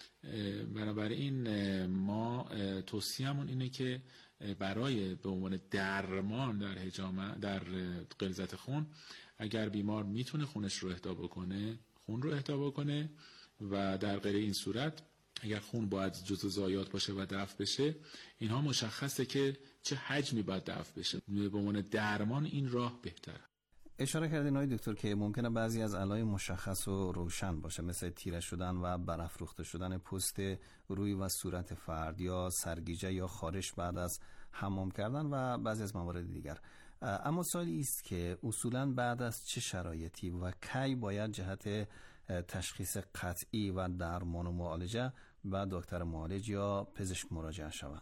بنابراین ما توصیه‌مون اینه که برای به عنوان درمان در حجامت در غلظت خون اگر بیمار میتونه خونش رو اهدا بکنه خون رو اهدا بکنه و در غیر این صورت اگر خون باید جزء ضایعات باشه و دفع بشه اینها مشخصه که چه حجمی باید دفع بشه. به عنوان درمان این راه بهتره. اشاره کردین آقای دکتر که ممکنه بعضی از علائم مشخص و روشن باشه مثل تیره شدن و برافروخته شدن پوست روی و صورت فرد یا سرگیجه یا خارش بعد از حمام کردن و بعضی از موارد دیگر. اما سوالی است که اصولاً بعد از چه شرایطی و کی باید جهت تشخیص قطعی و درمان و معالجه به دکتر معالج یا پزشک مراجعه شود؟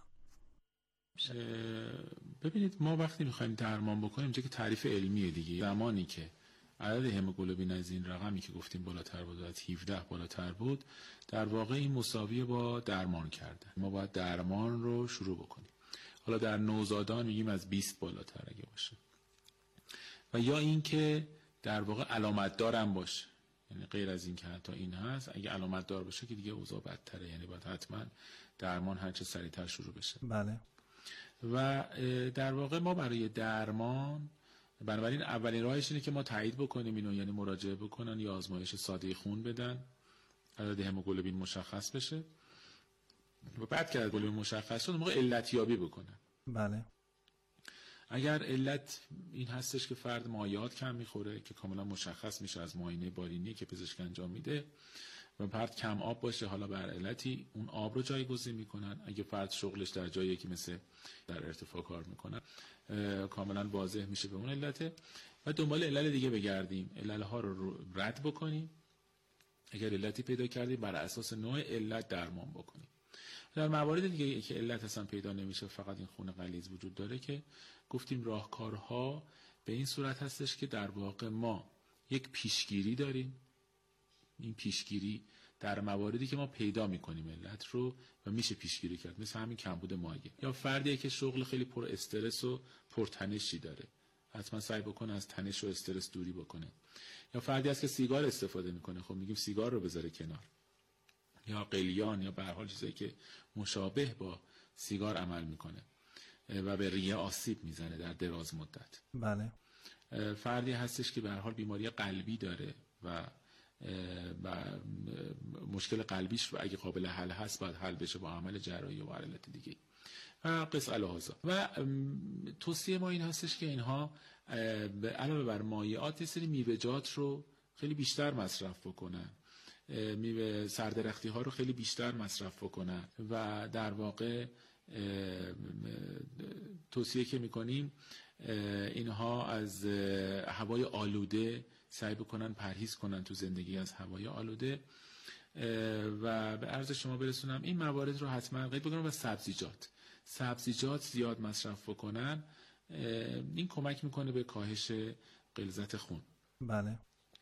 ببینید ما وقتی میخوایم درمان بکنیم چه که تعریف علمیه دیگه. زمانی که عدد هموگلوبین از این رقمی که گفتیم بالاتر بود از هفده بالاتر بود در واقع این مساویه با درمان کرده. ما باید درمان رو شروع بکنیم. حالا در نوزادان میگیم از بیست بالاتر اگه باشه و یا این که در واقع علامت دارم باشه. یعنی غیر از این که حتی این هست اگه علامت دار باشه که دیگه اوضاع بدتره. یعنی باید حتما درمان هر چه سریعتر شروع بشه. بله. و در واقع ما برای درمان بنابراین اولین راهش اینه که ما تایید بکنیم اینو، یعنی مراجعه بکنن یا آزمایش ساده خون بدن عدد هموگلوبین مشخص بشه و بعد که عدد هموگلوبین مشخص شد موقع علت یابی بکنن. بله. اگر علت این هستش که فرد مایعات کم میخوره که کاملا مشخص میشه از معاینه بالینی که پزشک انجام میده و فرد کم آب باشه حالا بر علتی اون آب رو جایگزین میکنن. اگه فرد شغلش در جایی که مثل در ارتفاع کار میکنن کاملا واضح میشه به اون علته و دنبال علل دیگه بگردیم، علل ها رو رد بکنیم. اگر علتی پیدا کردیم بر اساس نوع علت درمان بکنیم. در موارد دیگه که علت اصلا پیدا نمیشه فقط این خون غلیظ وجود داره که گفتیم راهکارها به این صورت هستش که در واقع ما یک پیشگیری داریم. این پیشگیری در مواردی که ما پیدا میکنیم علت رو و میشه پیشگیری کرد، مثل همین کمبود مایع یا فردی که شغل خیلی پر استرس و پر تنشی داره حتما سعی بکنه از تنش و استرس دوری بکنه. یا فردی است که سیگار استفاده میکنه، خب میگیم سیگار رو بذاره کنار. یا قلیان یا به هر حال چیزایی که مشابه با سیگار عمل میکنه و به ریه آسیب میزنه در دراز مدت. بله. فردی هستش که به هر حال بیماری قلبی داره و و مشکل قلبیش اگه قابل حل هست باید حل بشه با عمل جراحی و علت دیگه و قص الهازا. و توصیه ما این هستش که اینها علاوه بر مایعات یه سری میوه‌جات رو خیلی بیشتر مصرف بکنن، میوه سردرختی ها رو خیلی بیشتر مصرف بکنن و در واقع توصیه که میکنیم اینها از هوای آلوده سعی بکنن پرهیز کنن تو زندگی از هوای آلوده و به عرض شما برسونم این موارد رو حتما قید بکنن و سبزیجات سبزیجات زیاد مصرف بکنن. این کمک میکنه به کاهش غلظت خون. بله.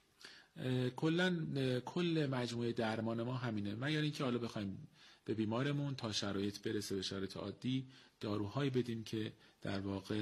کلا کل مجموعه درمان ما همینه، مگر اینکه حالا بخوایم به بیمارمون تا شرایط برسه به شرایط عادی داروهایی بدیم که در واقع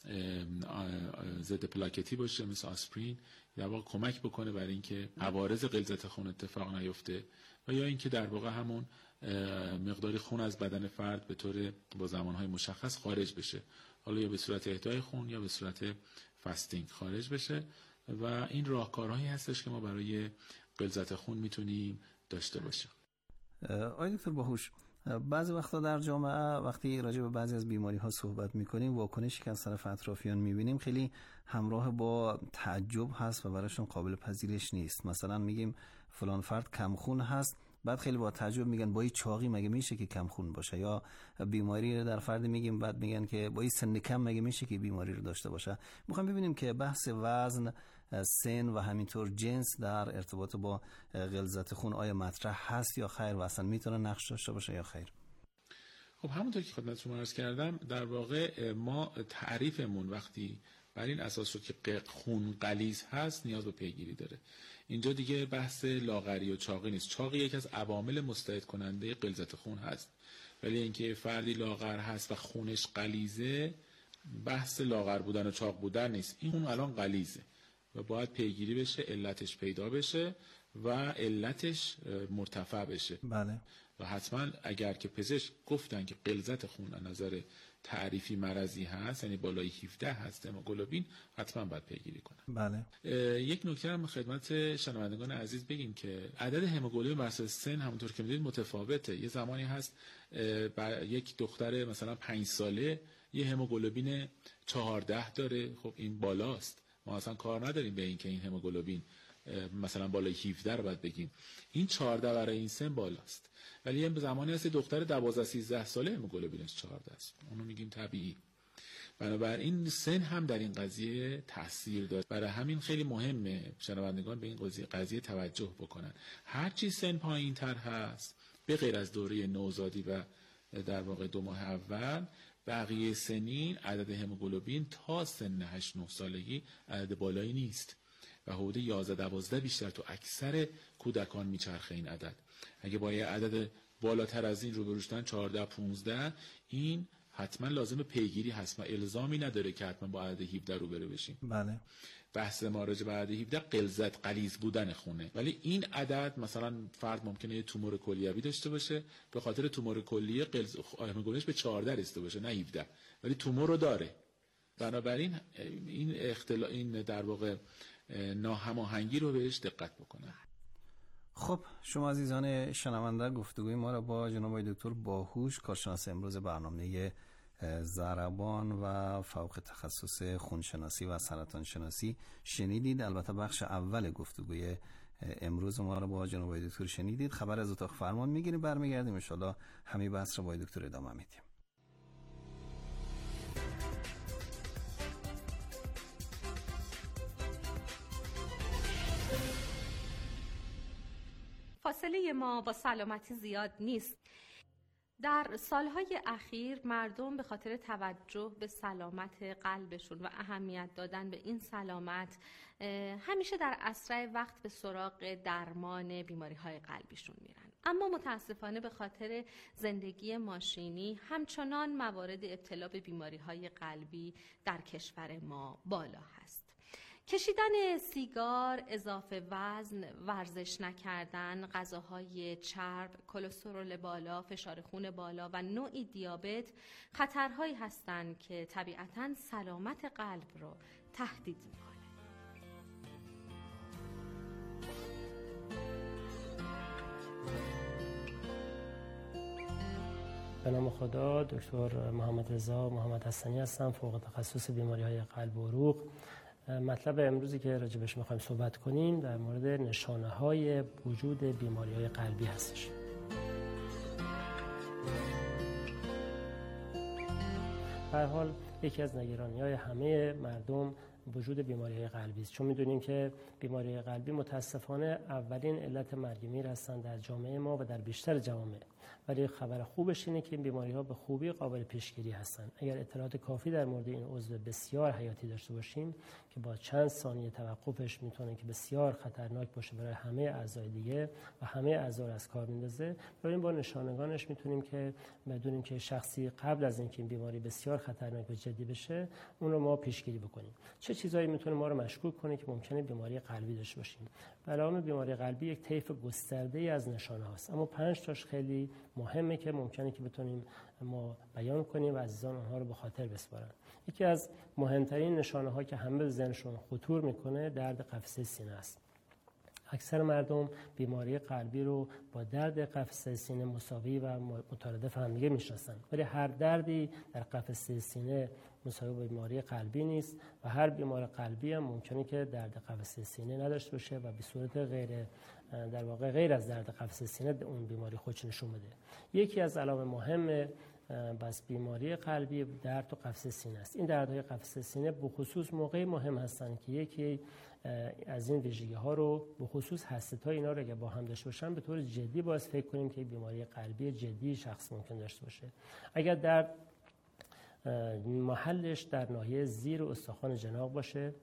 ضد پلاکتی باشه مثل آسپرین، در واقع کمک بکنه برای اینکه عوارض غلظت خون اتفاق نیفته و یا اینکه در واقع همون مقداری خون از بدن فرد به طور با زمانهای مشخص خارج بشه، حالا یا به صورت اهدای خون یا به صورت فاستینگ خارج بشه و این راهکارهایی هستش که ما برای غلظت خون میتونیم داشته باشیم. آقای دکتر باهوش، بعضی وقتا در جامعه وقتی راجع به بعضی از بیماری ها صحبت میکنیم واکنشی که از طرف اطرافیان میبینیم خیلی همراه با تعجب هست و براشون قابل پذیرش نیست. مثلا میگیم فلان فرد کمخون هست، بعد خیلی با تعجب میگن با این چاقی مگه میشه که کم خون باشه، یا بیماری رو در فرد میگیم بعد میگن که با این سن کم مگه میشه که بیماری رو داشته باشه. میخوام ببینیم که بحث وزن، سن و همینطور جنس در ارتباط با غلظت خون آیا مطرح هست یا خیر و اصلا میتونه نقش داشته باشه یا خیر؟ خب همونطور که خدمت شما عرض کردم در واقع ما تعریفمون وقتی بر این اساس شد که خون غلیظ هست نیاز به پیگیری داره. اینجا دیگه بحث لاغری و چاقی نیست. چاقی یکی از عوامل مستعد کننده غلظت خون هست، ولی اینکه فردی لاغر هست و خونش غلیظه بحث لاغر بودن و چاق بودن نیست. این خون الان غلیظه و باید پیگیری بشه، علتش پیدا بشه و علتش مرتفع بشه. بله. و حتما اگر که پزشک گفتن که غلظت خون از نظر تعریفی مرضی هست، یعنی بالای هفده هست هموگلوبین، حتما باید پیگیری کنن. بله. یک نکته هم خدمت شنوندگان عزیز بگیم که عدد هموگلوبین بر اساس سن همونطور که می‌دونید متفاوته. یه زمانی هست یک دختر مثلا پنج ساله یه هموگلوبین چهارده داره، خب این بالاست. ما اصلا کار نداریم به این که این هموگلوبین مثلا بالای هفده رو باید بگیم، این چهارده برای این سن بالاست. ولی یه زمانی هست دختر دوازده سیزده ساله هموگلوبینش چهارده است، اونو میگیم طبیعی. بنابراین سن هم در این قضیه تاثیر داره. برای همین خیلی مهمه شنوندگان به این قضیه قضیه توجه بکنن. هر چی سن پایین‌تر هست به غیر از دوره نوزادی و در واقع دو ماه اول، بقیه سنین عدد هموگلوبین تا سن هشت نه سالگی عدد بالایی نیست و حدود یازده دوازده بیشتر تو اکثر کودکان میچرخه این عدد. اگه با یه عدد بالاتر از این روبرو شدن چهارده پانزده، این حتما لازم پیگیری هست و الزامی نداره که حتما با عدد هفده روبرو بشیم. بله. بحث ما راجع به عدد هفده غلظت غلیظ بودن خونه، ولی این عدد مثلا فرد ممکنه یه تومور کلیوی داشته باشه، به خاطر تومور کلیه غلظ هموگلوبینش به چهارده رسیده باشه نه هفده، ولی تومور رو داره. بنابراین این اختلا این در واقع ناهماهنگی رو بهش دقت بکنه. خب شما عزیزان شنونده گفتگوی ما را با جناب دکتر باهوش، کارشناس امروز برنامه ضربان و فوق تخصص خونشناسی و سرطان شناسی شنیدید. البته بخش اول گفتگوی امروز ما را با جناب دکتر شنیدید. خبر از اتاق فرمان میگیریم، برمیگردیم ان شاءالله همه بحث را با دکتر ادامه میدیم. فاصله ما با سلامتی زیاد نیست. در سالهای اخیر مردم به خاطر توجه به سلامت قلبشون و اهمیت دادن به این سلامت همیشه در اسرع وقت به سراغ درمان بیماری‌های قلبیشون میرن. اما متاسفانه به خاطر زندگی ماشینی همچنان موارد ابتلا به بیماری‌های قلبی در کشور ما بالا هست. کشیدن سیگار، اضافه وزن، ورزش نکردن، غذاهای چرب، کلسترول بالا، فشار خون بالا و نوعی دیابت خطرهایی هستند که طبیعتاً سلامت قلب رو تهدید می‌کنه. به نام خدا. دکتر محمد رضا محمد حسنی هستم، فوق تخصص بیماری‌های قلب و عروق. مطلب امروزی که راجبش می‌خوایم صحبت کنیم در مورد نشانه‌های وجود بیماری‌های قلبی هستش. به هر حال یکی از نگرانی‌های همه مردم وجود بیماری‌های قلبی است، چون می‌دونیم که بیماری‌های قلبی متأسفانه اولین علت مرگ میر هستند در جامعه ما و در بیشتر جوامع. ولی خبر خوبش اینه که این بیماری‌ها به خوبی قابل پیشگیری هستند. اگر اطلاعات کافی در مورد این عضو بسیار حیاتی داشته باشیم که با چند ثانیه توقفش میتونه که بسیار خطرناک باشه برای همه اعضای دیگه و همه اعضا رو از کار میندازه، ببینیم با نشانگانش میتونیم که بدونیم که شخصی قبل از اینکه این بیماری بسیار خطرناک و جدی بشه اون رو ما پیشگیری بکنیم. چه چیزایی میتونه ما رو مشکوک کنه که ممکنه بیماری قلبی داشته باشیم؟ به علاوه بیماری قلبی یک طیف گسترده‌ای از نشانه هاست، اما پنج تاش خیلی مهمه که ممکنه که بتونیم ما بیان کنیم و عزیزان اونها رو به خاطر بسپارن. یکی از مهمترین نشانه ها که همه به ذهنشون خطور میکنه درد قفسه سینه است. اکثر مردم بیماری قلبی رو با درد قفسه سینه مساوی و مترادف هم دیگه میشناسن، ولی هر دردی در قفسه سینه مساوی با بیماری قلبی نیست و هر بیمار قلبی هم ممکنه که درد قفسه سینه نداشته باشه و به صورت غیر در واقع غیر از درد قفسه سینه اون بیماری خودش نشون بده. یکی از علائم مهم بس بیماری قلبی درد و قفسه سینه است. این دردهای قفسه سینه به خصوص موقع مهم هستند که یکی از این ویژگی ها رو به خصوص هسته‌های اینا رو اگه با هم داشته باشن به طور جدی باعث فکر کنیم که بیماری قلبی جدی شخص ممکن داشته باشه. اگر درد محلش در ناحیه زیر استخوان جناق باشه،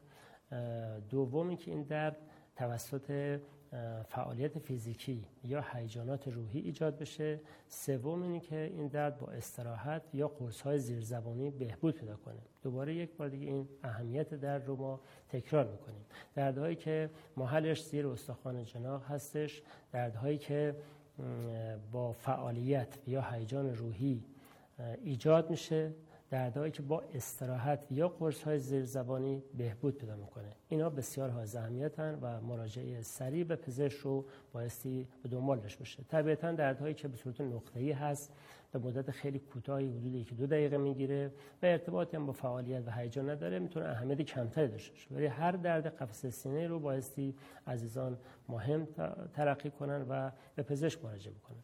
دومی که این درد توسط فعالیت فیزیکی یا هیجانات روحی ایجاد بشه، سوم اینه که این درد با استراحت یا قرص‌های زیرزبانی بهبود پیدا کنه. دوباره یک بار دیگه این اهمیت درد رو ما تکرار میکنیم. دردهایی که محلش زیر استخوان جناق هستش، دردهایی که با فعالیت یا هیجان روحی ایجاد میشه، دردهایی که با استراحت یا قرص‌های زیرزبانی بهبود پیدا میکنه. اینا بسیار حائز اهمیتن و مراجعه سریع به پزشک رو بایستی به دنبال داشته باشه. طبیعتاً دردهایی که به صورت نقطه‌ای هست، به مدت خیلی کوتاهی حدود یک دو دقیقه میگیره و ارتباطی هم با فعالیت و هیجان نداره، میتونه اهمیت کمتری داشته باشه. ولی هر درد قفسه سینه رو بایستی عزیزان مهم تلقی کنن و به پزشک مراجعه بکنن.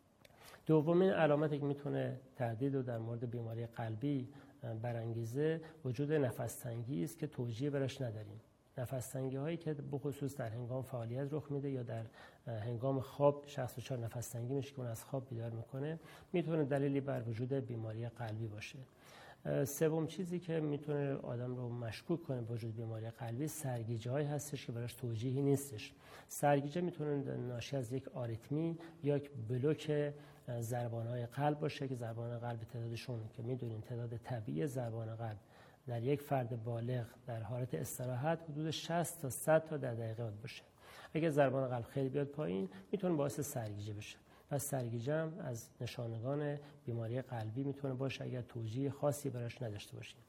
دومین علامتی که میتونه تردید رو در مورد بیماری قلبی برانگیزه وجود نفس‌تنگی است که توجیه براش نداریم. نفس‌تنگی هایی که بخصوص در هنگام فعالیت رخ میده یا در هنگام خواب شخص دچار نفس‌تنگی میشه که اون از خواب بیدار میکنه، میتونه دلیلی بر وجود بیماری قلبی باشه. سوم چیزی که میتونه آدم رو مشکوک کنه به وجود بیماری قلبی سرگیجه هایی هستش که براش توجیهی نیستش. سرگیجه میتونه ناشی از یک آریتمی یا یک بلوک ضربان‌های قلب باشه که ضربان قلب تعدادشون که میدونیم تعداد طبیعی ضربان قلب در یک فرد بالغ در حالت استراحت حدود شصت تا صد تا در دقیقه باشه. اگه ضربان قلب خیلی بیاد پایین میتونه باعث سرگیجه بشه. پس سرگیجه هم از نشانگان بیماری قلبی میتونه باشه اگر توجیه خاصی براش نداشته باشیم.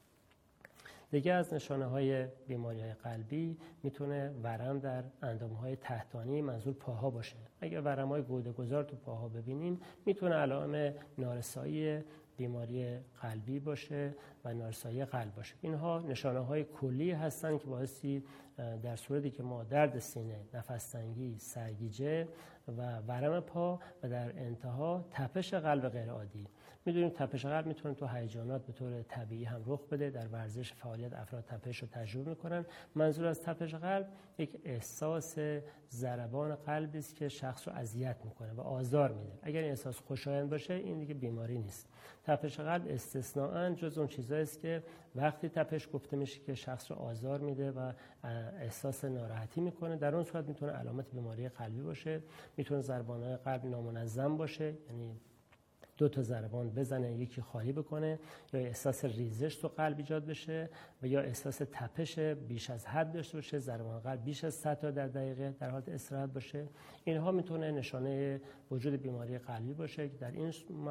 دیگه از نشانه‌های بیماری‌های قلبی میتونه ورم در اندام‌های تحتانی منظور پاها باشه. اگر ورم‌های گوده‌گذار تو پاها ببینیم میتونه علائم نارسایی بیماری قلبی باشه و نارسایی قلب باشه. اینها نشانه‌های کلی هستن که باعثی در صورتی که ما درد سینه، نفس‌تنگی، سرگیجه و ورم پا و در انتها تپش قلب غیر عادی. میدونیم تپش قلب میتونه تو هیجانات به طور طبیعی هم رخ بده. در ورزش فعالیت افراد تپش رو تجربه میکنن. منظور از تپش قلب یک احساس ضربان قلبی است که شخص رو اذیت میکنه و آزار میده. اگر این احساس خوشایند باشه این دیگه بیماری نیست. تپش قلب استثناءً جز اون چیزایی است که وقتی تپش گفته میشه که شخص رو آزار میده و احساس ناراحتی میکنه، در اون صورت میتونه علامت بیماری قلبی باشه. میتونه ضربان‌های قلب نامنظم باشه، یعنی دو تا ضربان بزنه یکی خالی بکنه، یا احساس ریزش تو قلب ایجاد بشه و یا احساس تپش بیش از حد داشته باشه، ضربان قلب بیش از صد تا در دقیقه در حالت استراحت باشه. اینها میتونه نشانه وجود بیماری قلبی باشه که در این